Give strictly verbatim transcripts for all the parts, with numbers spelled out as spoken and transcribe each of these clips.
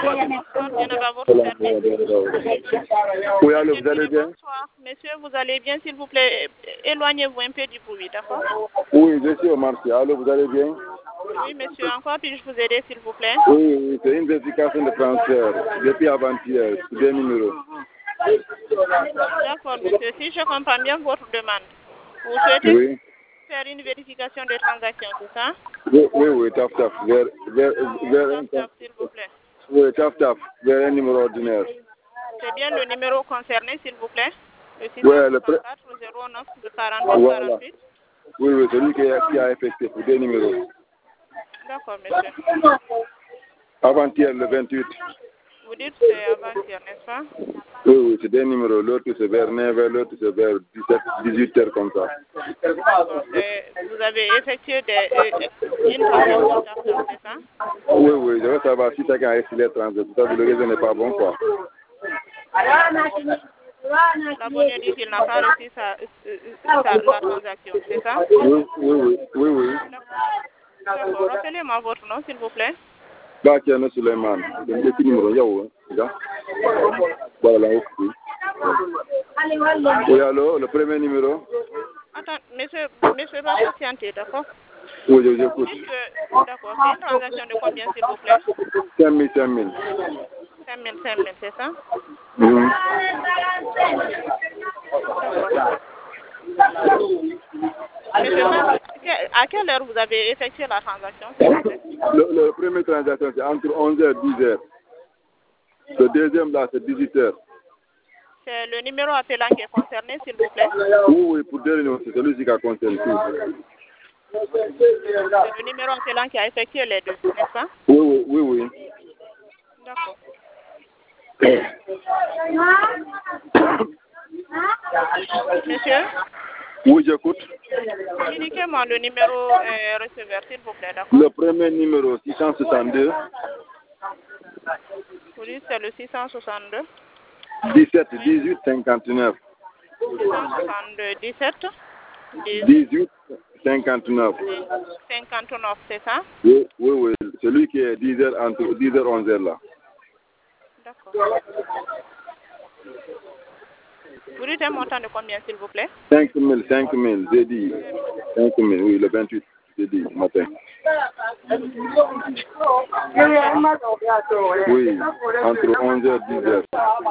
Bien avant votre service. Oui, allô, vous allez bien? Bonsoir. Monsieur, vous allez bien, s'il vous plaît. Éloignez-vous un peu du bruit, d'accord? Oui, je suis au marché. Allô, vous allez bien? Oui, monsieur. Encore puis-je vous aider, s'il vous plaît? Oui, oui, c'est une vérification de transfert depuis avant-hier, c'est deux numéros. D'accord, monsieur. Si je comprends bien votre demande, vous souhaitez Oui, faire une vérification de transaction, c'est ça? oui, oui, oui, taf, taf, vers, vers, vers un, Tap, tap, s'il vous plaît. oui, taf, taf, vers un numéro ordinaire. C'est bien le numéro concerné, s'il vous plaît? Le six Ouais, cent le pré- soixante-quatre zéro neuf quarante-huit Voilà. quarante-huit. Oui, oui, celui qui a, qui a effectué pour deux numéros. D'accord, monsieur. Avant-hier, le vingt-huit. Vous dites que c'est avant-hier, n'est-ce pas? Oui, oui, c'est deux numéros. L'autre, c'est vers neuf heures, l'autre, c'est vers dix-sept, dix-huit heures comme ça. D'accord, c'est- vous avez effectué des, euh, une transaction d'argent, c'est ça? Oui, oui, je veux savoir si chacun a essayé les transactions. Tout ça, le réseau n'est pas bon, quoi. L'abonné dit qu'il n'a pas reçu sa, euh, sa- la transaction, c'est ça? Oui, oui, oui, oui, oui. D'accord, rappelez-moi votre nom, s'il vous plaît. Bakiano Suleiman. C'est le petit numéro, Yahoo, hein. Voilà, ok. Oui, allô, le premier numéro? Attends, monsieur, monsieur va patienter, d'accord? Oui, je vous écoute. Dites que, d'accord, c'est une transaction de combien, s'il vous plaît? cinq mille, cinq mille. cinq mille, cinq mille, c'est ça? Mhm. Monsieur, que- à quelle heure vous avez effectué la transaction, s'il vous plaît? Le, le premier transaction, c'est entre onze heures et dix heures. Le deuxième, là, c'est dix-huit heures. C'est le numéro appelant qui est concerné, s'il vous plaît? Oui, oui, pour deux numéros, c'est celui qui a concerné tout. C'est le numéro appelant qui a effectué les deux, n'est-ce pas? Oui, oui, oui, oui. D'accord. Monsieur, Oui, j'écoute. indiquez-moi le numéro euh, receveur, s'il vous plaît, d'accord? Le premier numéro, six cent soixante-deux. Vous dites c'est le six cent soixante-deux. dix-sept, dix-huit, cinquante-neuf. six cent soixante-deux, dix-sept, dix-huit, cinquante-neuf. cinquante-neuf, c'est ça? Oui, oui, oui. Celui qui est dix heures, entre dix heures et onze heures là. D'accord. Vous dites un montant de combien, s'il vous plaît? cinq mille, cinq mille, j'ai dit. cinq mille, oui, le vingt-huit, j'ai dit, matin. Oui, entre onze heures et dix heures.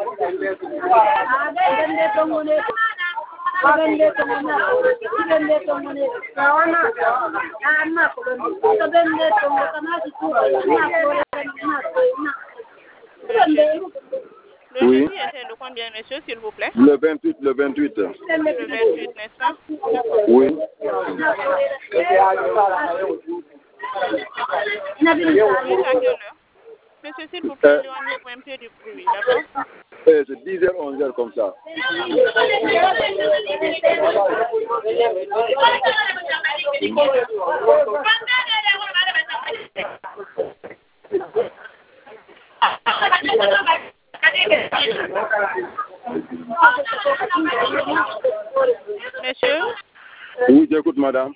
Le Oui. jeudi était le combien, monsieur, s'il vous plaît? Le vingt-huit, le vingt-huit. Le vingt-huit, n'est-ce pas? Oui. Oui, à quelle heure? Monsieur, s'il vous plaît, éloignez-vous un peu du bruit, d'accord? Eh, c'est dix heures, onze heures comme ça. Monsieur, Oui, j'écoute, madame.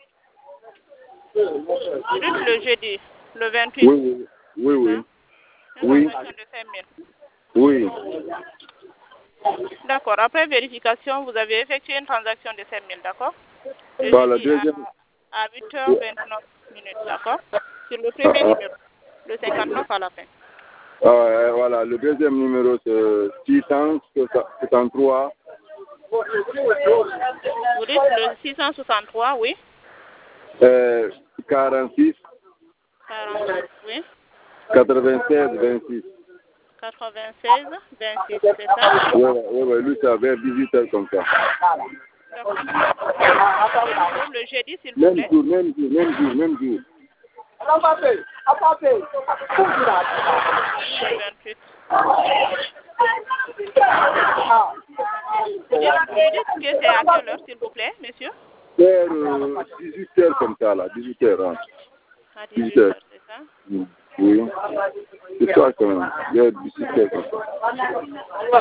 vous dites le jeudi, le vingt-huit. Oui, oui, oui, oui. Une Oui. transaction de cinq mille. Oui. D'accord. Après vérification, vous avez effectué une transaction de cinq mille, d'accord? Le Voilà, jeudi deuxième. à, à huit heures vingt-neuf minutes, d'accord? Sur le premier numéro, le cinquante-neuf à la fin. Ah, euh, voilà, le deuxième numéro, c'est six cent soixante-trois. Vous dites le six cent soixante-trois, oui? Euh, quarante-six. quarante-six, oui? quatre-vingt-seize, vingt-six. quatre-vingt-seize, vingt-six, c'est ça? Oui, oui, oui, lui, c'est vers dix-huit heures comme ça. D'accord. Même jour, le jeudi, s'il vous plaît. Même jour, même jour, même jour, même jour. Le vingt-huit. Vous dites, vous dites que c'est à quelle heure, s'il vous plaît, monsieur? Vers euh, dix-huit heures comme ça, là, dix-huit heures. Hein. À dix-huit heures, c'est ça? Oui. C'est ça quand même, vers dix-huit heures comme ça.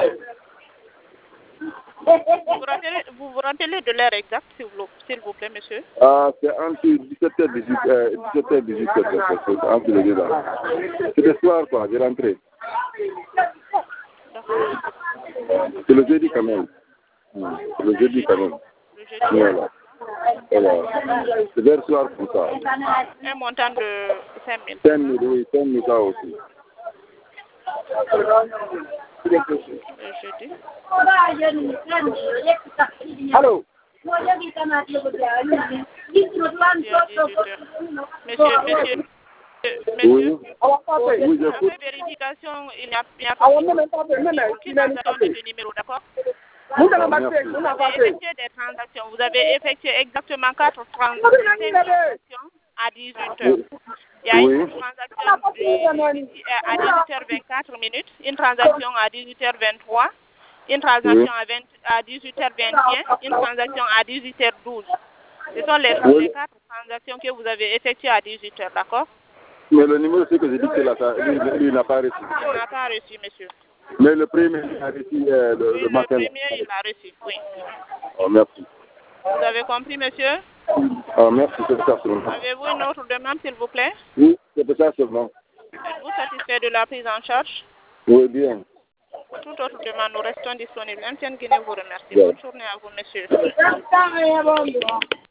Vous vous rappelez, vous vous rappelez de l'heure exacte, s'il vous, s'il vous plaît, monsieur? Ah, c'est entre dix-sept heures et dix-huit heures, dix-sept heures et dix-huit heures, entre les deux là. C'est le soir, quoi, j'ai rentré. C'est le jeudi quand même. Hmm. C'est le jeudi quand même. Le jeudi. Voilà. Voilà. C'est vers le soir comme ça. Un montant de cinq mille. cinq mille, oui, cinq mille ça aussi. Le jeudi. Allô? Monsieur, monsieur, monsieur, Oui. Oui, après j'écoute. vérification, il n'y a, il n'y a pas aucune transaction de ce numéro, d'accord? Merci. Vous avez effectué des transactions. Vous avez effectué exactement quatre transactions à dix-huit heures. Il y a une Oui. transaction du- à dix-huit heures vingt-quatre minutes, une transaction à dix-huit heures vingt-trois, une transaction Oui. à, vingt à dix-huit heures vingt et un, une transaction à dix-huit heures douze. Ce sont les, Oui. les quatre transactions que vous avez effectuées à dix-huit heures, d'accord? Mais le numéro, c'est que j'ai dit que là, ça, lui, lui, il n'a pas reçu. Il n'a pas reçu, monsieur. Mais le premier, il a reçu euh, le, Oui, le le matin. premier, il l'a reçu, oui. Oh, merci. Vous avez compris, monsieur? Oh, merci, c'est ça seulement. Avez-vous une autre demande, s'il vous plaît? Oui, c'est ça seulement. Êtes-vous satisfait de la prise en charge? Oui, bien. Pour toute autre demande, nous restons disponibles. M T N Guinée vous remercie. Bien. Bonne journée à vous, monsieur.